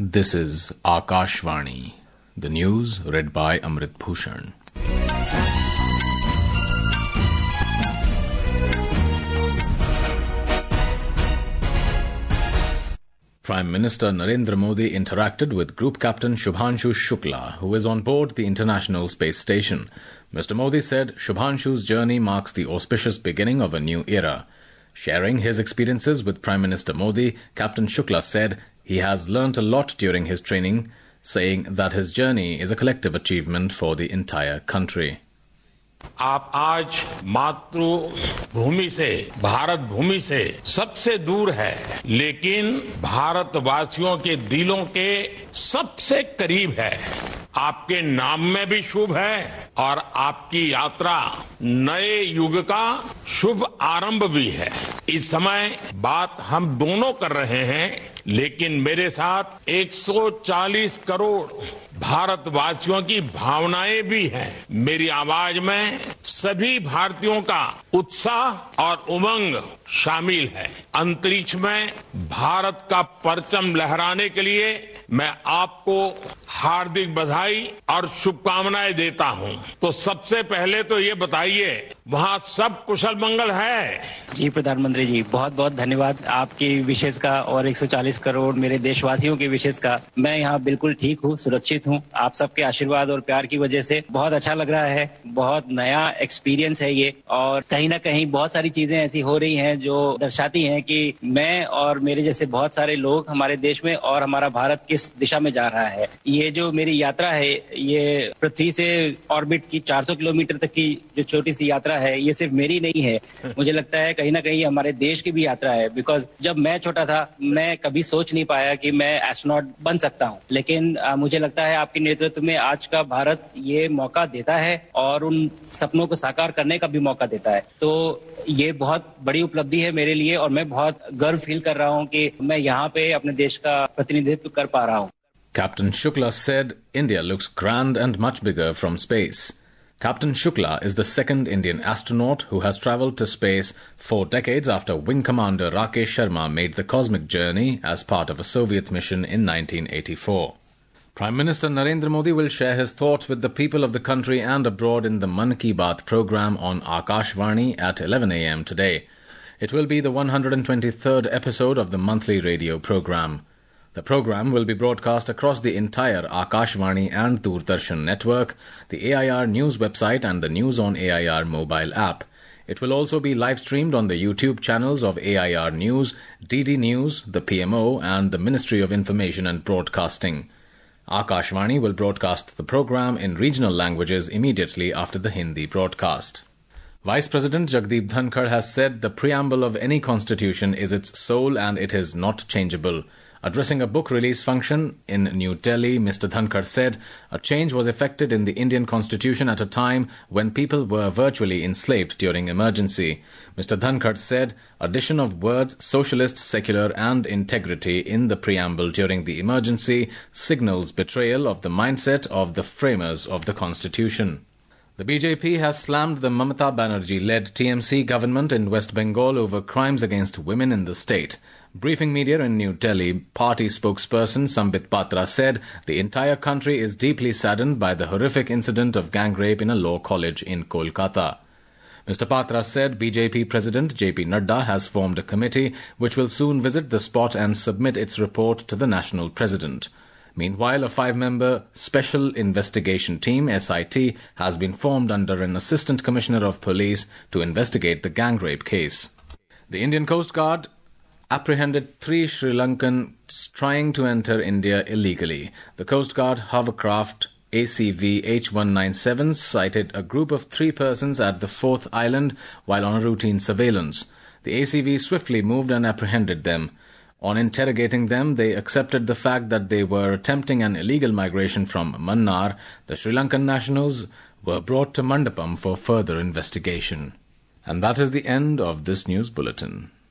This is Akashvani. The news read by Amrit Bhushan. Prime Minister Narendra Modi interacted with Group Captain Shubhanshu Shukla, who is on board the International Space Station. Mr. Modi said Shubhanshu's journey marks the auspicious beginning of a new era. Sharing his experiences with Prime Minister Modi, Captain Shukla said he has learnt a lot during his training, saying that his journey is a collective achievement for the entire country. आप आज मातृभूमि से, भारत भूमि से सबसे दूर है, लेकिन भारतवासियों के दिलों के सबसे करीब है। आपके नाम में भी शुभ है और आपकी यात्रा नए युग का शुभ आरंभ भी है। इस समय बात हम दोनों कर रहे हैं, लेकिन मेरे साथ 140 करोड़ भारतवासियों की भावनाएं भी हैं। मेरी आवाज में सभी भारतीयों का उत्साह और उमंग शामिल है। अंतरिक्ष में भारत का परचम लहराने के लिए मैं आपको हार्दिक बधाई और शुभकामनाएं देता हूं। तो सबसे पहले तो ये बताइए, वहां सब कुशल मंगल है? जी प्रधानमंत्री जी, बहुत बहुत धन्यवाद आपकी विशेष का और 140 करोड़ मेरे देशवासियों की विशेष का। मैं यहाँ बिल्कुल ठीक हूँ, सुरक्षित हूँ। आप सबके आशीर्वाद और प्यार की वजह से बहुत अच्छा लग रहा है। बहुत नया एक्सपीरियंस है ये, और कहीं ना कहीं बहुत सारी चीजें ऐसी हो रही हैं जो दर्शाती हैं कि मैं और मेरे जैसे बहुत सारे लोग हमारे देश में और हमारा भारत किस दिशा में जा रहा है। ये जो मेरी यात्रा है, ये पृथ्वी से ऑर्बिट की 400 किलोमीटर तक की जो छोटी सी यात्रा है, ये सिर्फ मेरी नहीं है। मुझे लगता है कहीं ना कहीं हमारे देश की भी यात्रा है। बिकॉज जब मैं छोटा था, मैं कभी सोच नहीं पाया कि मैं एस्ट्रोनॉट बन सकता हूँ, लेकिन मुझे लगता है आपके नेतृत्व में आज का भारत ये मौका देता है और उन सपनों को साकार करने का भी मौका देता है। तो ये बहुत बड़ी उपलब्धि है मेरे लिए, और मैं बहुत गर्व फील कर रहा हूँ कि मैं यहाँ पे अपने देश का प्रतिनिधित्व कर पा रहा हूँ। Captain Shukla said India looks grand and much bigger from space. Captain Shukla is the second Indian astronaut who has travelled to space 4 decades after Wing Commander Rakesh Sharma made the cosmic journey as part of a Soviet mission in 1984. Prime Minister Narendra Modi will share his thoughts with the people of the country and abroad in the Mann Ki Baat program on Akashvani at 11 a.m. today. It will be the 123rd episode of the monthly radio program. The program will be broadcast across the entire Akashvani and Doordarshan network, the AIR News website and the News on AIR mobile app. It will also be live-streamed on the YouTube channels of AIR News, DD News, the PMO and the Ministry of Information and Broadcasting. Akashvani will broadcast the program in regional languages immediately after the Hindi broadcast. Vice President Jagdeep Dhankar has said the preamble of any constitution is its soul and it is not changeable. Addressing a book release function in New Delhi, Mr. Dhankar said a change was effected in the Indian constitution at a time when people were virtually enslaved during emergency. Mr. Dhankar said addition of words socialist, secular and integrity in the preamble during the emergency signals betrayal of the mindset of the framers of the constitution. The BJP has slammed the Mamata Banerjee-led TMC government in West Bengal over crimes against women in the state. Briefing media in New Delhi, party spokesperson Sambit Patra said the entire country is deeply saddened by the horrific incident of gang rape in a law college in Kolkata. Mr. Patra said BJP President JP Nadda has formed a committee which will soon visit the spot and submit its report to the national president. Meanwhile, a 5-member Special Investigation Team, SIT, has been formed under an Assistant Commissioner of Police to investigate the gang rape case. The Indian Coast Guard apprehended 3 Sri Lankans trying to enter India illegally. The Coast Guard hovercraft ACV H197 sighted a group of 3 persons at the 4th island while on a routine surveillance. The ACV swiftly moved and apprehended them. On interrogating them, they accepted the fact that they were attempting an illegal migration from Mannar. The Sri Lankan nationals were brought to Mandapam for further investigation. And that is the end of this news bulletin.